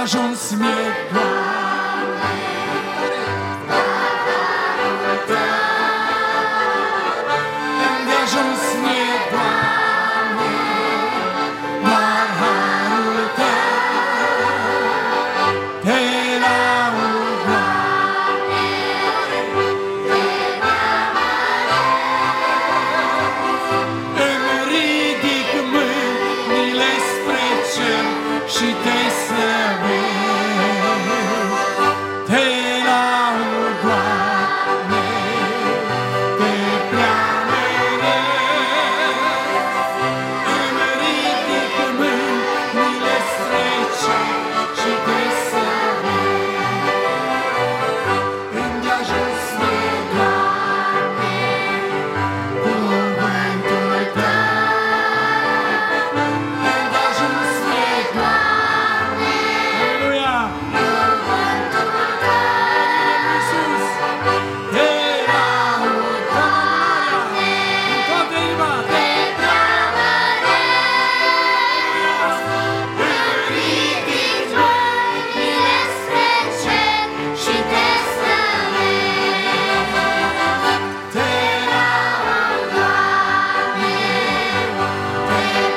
Îndeajuns mie, Doamne, harul Tău. Îndeajuns mie, Doamne, doar harul Tău. Te laud, Doamne, te preamăresc. Îmi ridic mâinile spre cer și te slăvesc. Te laud, Doamne, te preamăresc. Îmi ridic mâinile spre cer și te slăvesc. Îndeajuns mie, Doamne, cuvântul Tău. Îndeajuns mie, Doamne, aleluia, cuvântul Tău. Iisus, te laud, Doamne, în toată inima, te preamăresc. Îmi ridic mâinile spre cer și te slăvesc. Te laud, Doamne, te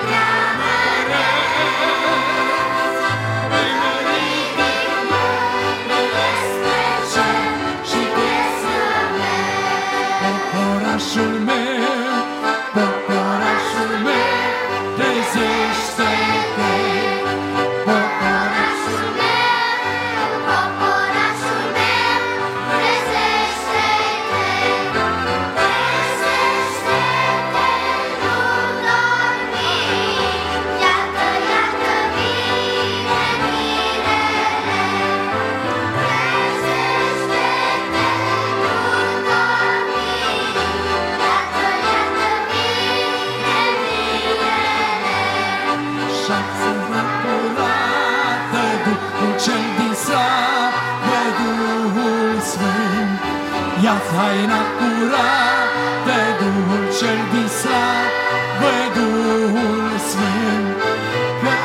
preamăresc. Îmi ridic mâinile spre cer și te slăvesc. Poporașul meu, poporașul meu, trezește-te. Poporașul meu, Poporașul meu, trezește-te, trezește-te, nu dormi. Iată, iată, vine mirele. Trezește-te, nu dormi. Iată, iată, vine mirele. șață-vă curată, Duhul cel din slavă, Duhul Sfânt. Ia-ți haina curată, Duhul cel din slavă, Duhul Sfânt. Că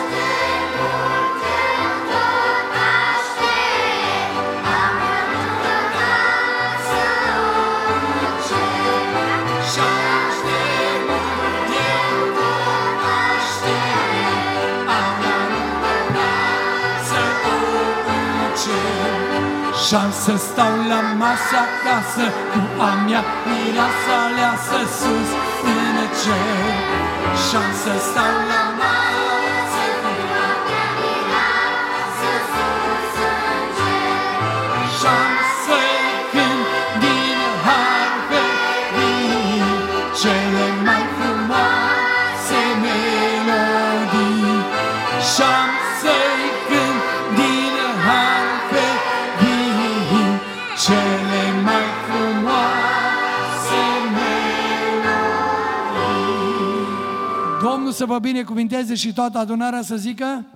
și-am să stau la masă acasă cu a mea mireasă aleasă sus în cer. Și-am să stau la masă cu a mea mireasă sus în cer. Și-am să-i cânt din harfe cele mai frumoase melodii. Și-am să-i cânt din harfe cele mai frumoase melodii. Domnul să vă binecuvinteze și toată adunarea să zică